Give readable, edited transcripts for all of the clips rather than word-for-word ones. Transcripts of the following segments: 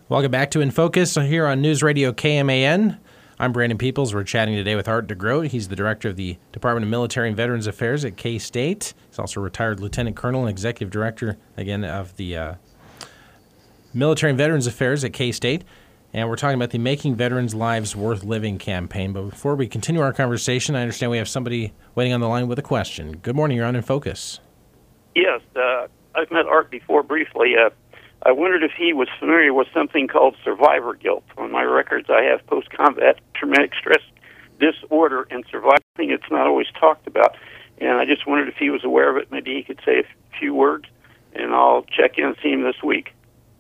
Welcome back to In Focus here on News Radio KMAN. I'm Brandon Peoples. We're chatting today with Art DeGroat. He's the director of the Department of Military and Veterans Affairs at K-State. He's also a retired lieutenant colonel and executive director, again, of the Military and Veterans Affairs at K-State. And we're talking about the Making Veterans Lives Worth Living campaign. But before we continue our conversation, I understand we have somebody waiting on the line with a question. Good morning. You're on In Focus. Yes, I've met Art before briefly. I wondered if he was familiar with something called survivor guilt. On my records, I have post-combat traumatic stress disorder and survivor. It's not always talked about. And I just wondered if he was aware of it. Maybe he could say a few words, and I'll check in and see him this week.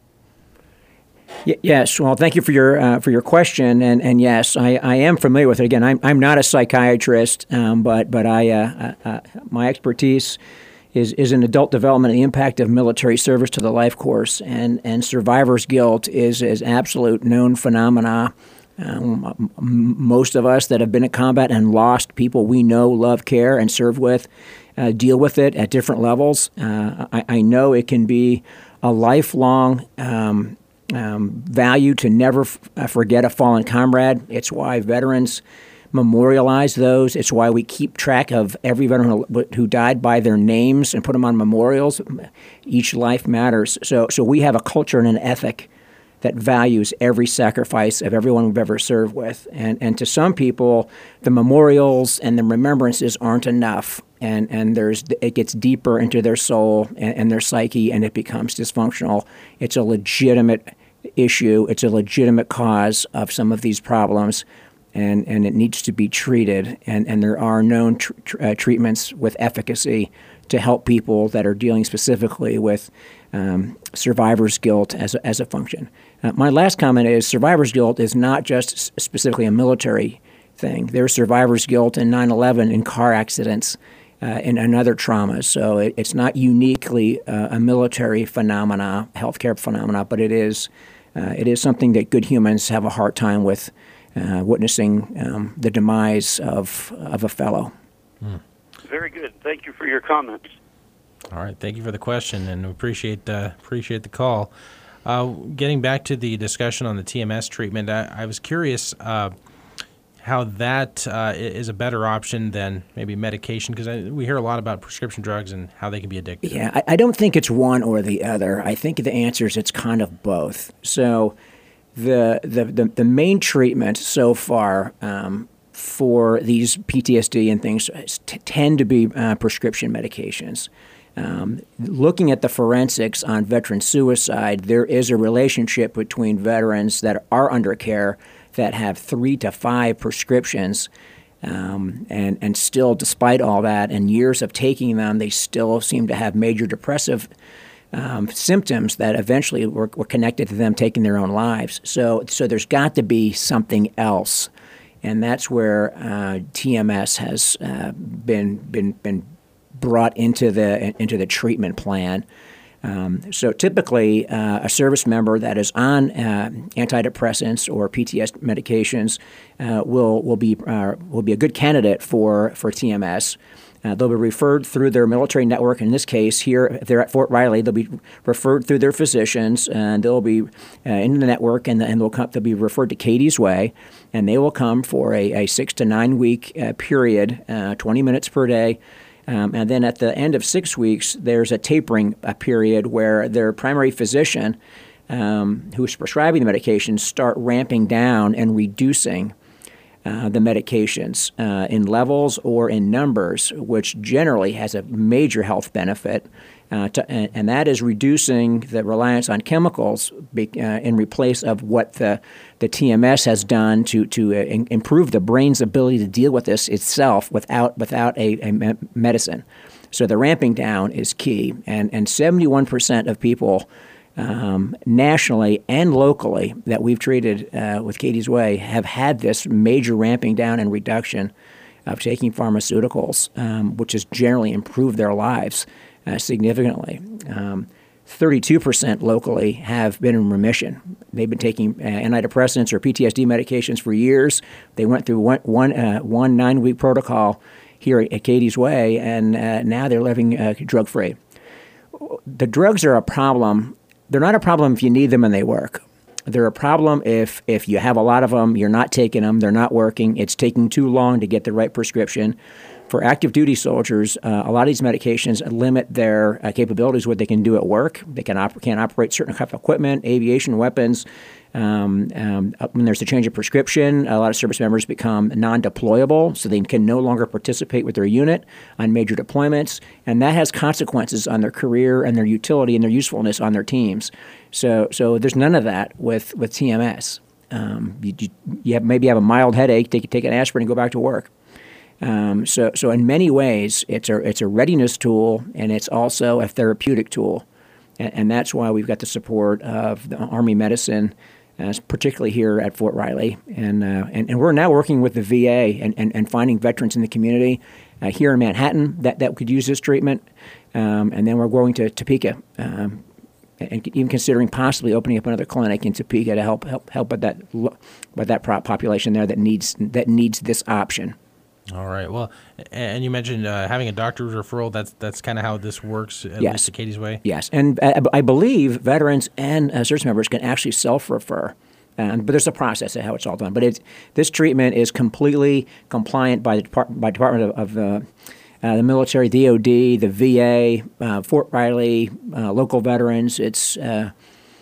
Yes. Well, thank you for your question, and yes, I am familiar with it. Again, I'm not a psychiatrist, but my expertise is in adult development and the impact of military service to the life course, and survivor's guilt is absolute known phenomena. Most of us that have been at combat and lost people we know, love, care, and serve with deal with it at different levels. I know it can be a lifelong value to never forget a fallen comrade. It's why veterans memorialize those. It's why we keep track of every veteran who died by their names and put them on memorials. Each life matters. So we have a culture and an ethic that values every sacrifice of everyone we've ever served with. And to some people, the memorials and the remembrances aren't enough. And it gets deeper into their soul and their psyche, and it becomes dysfunctional. It's a legitimate issue. It's a legitimate cause of some of these problems. And it needs to be treated, and there are known treatments with efficacy to help people that are dealing specifically with survivor's guilt as a function. My last comment is survivor's guilt is not just specifically a military thing. There's survivor's guilt in 9/11 in car accidents and other traumas. So it's not uniquely a military phenomena, healthcare phenomena, but it is something that good humans have a hard time with. Witnessing the demise of a fellow. Very good. Thank you for your comments. All right. Thank you for the question, and appreciate the call. Getting back to the discussion on the TMS treatment, I was curious how that is a better option than maybe medication, because we hear a lot about prescription drugs and how they can be addictive. Yeah, I don't think it's one or the other. I think the answer is it's kind of both. So the main treatment so far for these PTSD and things tend to be prescription medications. Looking at the forensics on veteran suicide, there is a relationship between veterans that are under care that have 3 to 5 prescriptions, and still, despite all that and years of taking them, they still seem to have major depressive symptoms that eventually were connected to them taking their own lives. So there's got to be something else, and that's where TMS has been brought into the treatment plan. So typically, a service member that is on antidepressants or PTSD medications will be a good candidate for TMS. They'll be referred through their military network. In this case, here, if they're at Fort Riley, they'll be referred through their physicians, and they'll be in the network, and they'll be referred to Katie's Way, and they will come for a 6 to 9 week period, 20 minutes per day. And then at the end of 6 weeks, there's a tapering period where their primary physician, who's prescribing the medications, start ramping down and reducing the medications in levels or in numbers, which generally has a major health benefit, and that is reducing the reliance on chemicals in replace of what the TMS has done to improve the brain's ability to deal with this itself without a medicine. So the ramping down is key, and 71% of people nationally and locally that we've treated with Katie's Way have had this major ramping down and reduction of taking pharmaceuticals, which has generally improved their lives significantly. 32% locally have been in remission. They've been taking antidepressants or PTSD medications for years. They went through one 9-week protocol here at Katie's Way, and now they're living drug-free. The drugs are a problem. They're not a problem if you need them and they work. They're a problem if you have a lot of them, you're not taking them, they're not working, it's taking too long to get the right prescription. For active duty soldiers, a lot of these medications limit their capabilities, what they can do at work. They can't operate certain kind of equipment, aviation, weapons. When there's a change of prescription, a lot of service members become non-deployable, so they can no longer participate with their unit on major deployments, and that has consequences on their career and their utility and their usefulness on their teams. So there's none of that with TMS. Maybe have a mild headache, take an aspirin and go back to work. So in many ways, it's a readiness tool, and it's also a therapeutic tool, and that's why we've got the support of the Army Medicine, particularly here at Fort Riley, and we're now working with the VA and finding veterans in the community here in Manhattan that could use this treatment, and then we're going to Topeka, and even considering possibly opening up another clinic in Topeka to help with that population there that needs this option. All right. Well, and you mentioned having a doctor's referral. That's kind of how this works, at least at Katie's Way? Yes. And I believe veterans and service members can actually self-refer. But there's a process of how it's all done. But this treatment is completely compliant by the Department of the military, DOD, the VA, Fort Riley, local veterans. It's a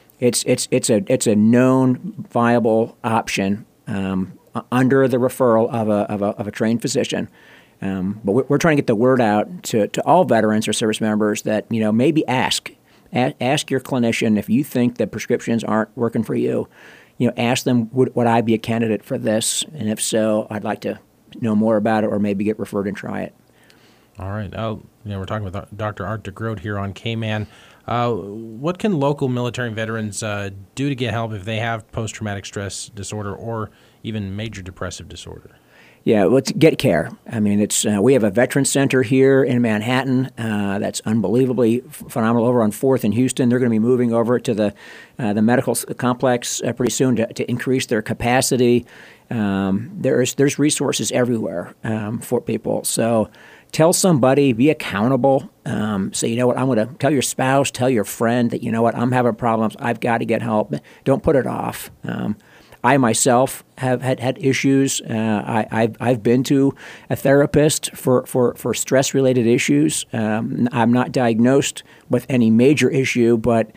known viable option under the referral of a trained physician. But we're trying to get the word out to all veterans or service members that, maybe ask your clinician if you think that prescriptions aren't working for you. Ask them, would I be a candidate for this? And if so, I'd like to know more about it or maybe get referred and try it. All right. We're talking with Dr. Art DeGroot here on K-Man. What can local military veterans do to get help if they have post-traumatic stress disorder or even major depressive disorder? Yeah, let's get care. I mean, we have a veterans center here in Manhattan that's unbelievably phenomenal over on 4th in Houston. They're going to be moving over to the medical complex pretty soon to increase their capacity. There's resources everywhere for people. So tell somebody, be accountable. Say, I'm going to tell your spouse, tell your friend that, I'm having problems. I've got to get help. Don't put it off. I myself have had issues. I've been to a therapist for stress-related issues. I'm not diagnosed with any major issue, but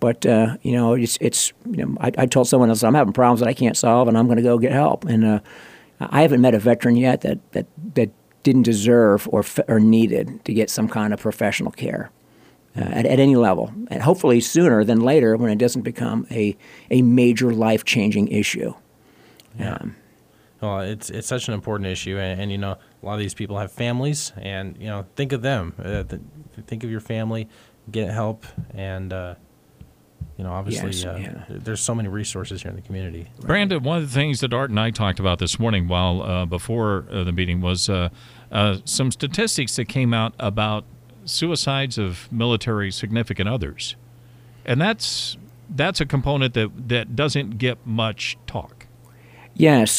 I told someone else I'm having problems that I can't solve, and I'm going to go get help. And I haven't met a veteran yet that didn't deserve or needed to get some kind of professional care. At any level, and hopefully sooner than later when it doesn't become a major life-changing issue. Yeah. Well, it's such an important issue, and a lot of these people have families, and think of them. Think of your family, get help, and obviously there's so many resources here in the community. Brandon, one of the things that Art and I talked about this morning before the meeting was some statistics that came out about suicides of military significant others, and that's a component that doesn't get much talk. Yes,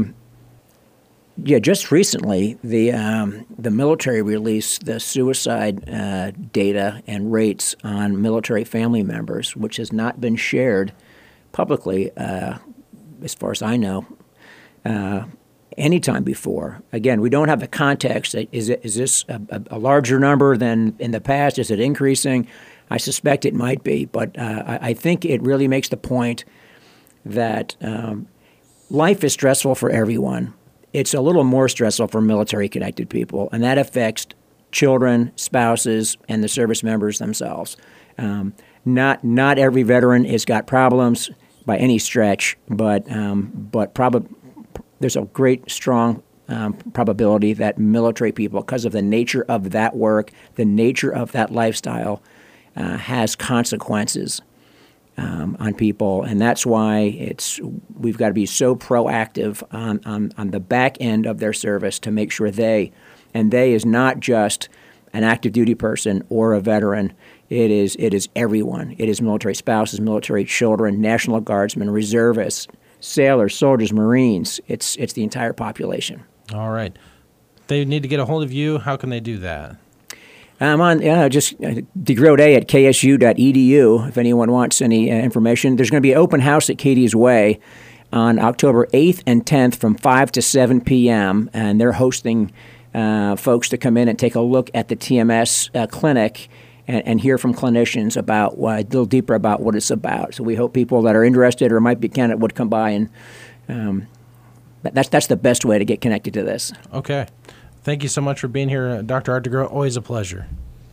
just recently the military released the suicide data and rates on military family members, which has not been shared publicly, as far as I know. Anytime before. Again, we don't have the context. Is this a larger number than in the past? Is it increasing? I suspect it might be, but I think it really makes the point that life is stressful for everyone. It's a little more stressful for military-connected people, and that affects children, spouses, and the service members themselves. Not every veteran has got problems by any stretch, but there's a great, strong probability that military people, because of the nature of that work, the nature of that lifestyle, has consequences on people, and that's why we've got to be so proactive on the back end of their service to make sure they is not just an active duty person or a veteran. It is everyone. It is military spouses, military children, National Guardsmen, reservists, sailors, soldiers, Marines. It's the entire population. All right. They need to get a hold of you. How can they do that? I'm on just DeGroat at ksu.edu if anyone wants any information. There's going to be an open house at Katie's Way on October 8th and 10th from 5 to 7 p.m., and they're hosting folks to come in and take a look at the TMS clinic and hear from clinicians about a little deeper about what it's about. So we hope people that are interested or might be candidate would come by, and that's the best way to get connected to this. Okay. Thank you so much for being here, Dr. Art DeGroat. Always a pleasure.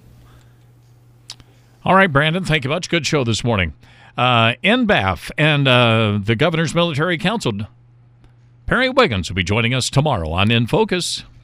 All right, Brandon, thank you much. Good show this morning. NBAF and the Governor's Military Council, Perry Wiggins, will be joining us tomorrow on In Focus.